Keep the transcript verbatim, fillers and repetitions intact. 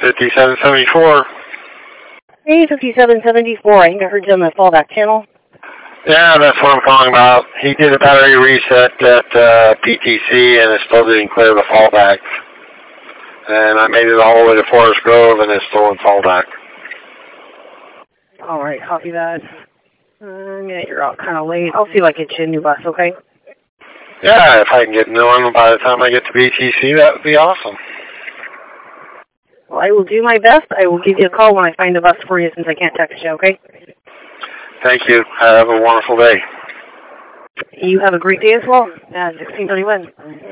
fifty-seven seventy-four. Hey, fifty-seven seventy-four. I think I heard you on the fallback channel. Yeah, that's what I'm calling about. He did a battery reset at uh, P T C and it still didn't clear the fallback. And I made it all the way to Forest Grove and it's still in fallback. All right, copy that. Uh, yeah, you're out kind of late. I'll see if I can get you a new bus, okay? Yeah, if I can get a new one by the time I get to B T C, that would be awesome. Well, I will do my best. I will give you a call when I find a bus for you since I can't text you, okay? Thank you. Have a wonderful day. You have a great day as well. Uh, sixteen thirty-one.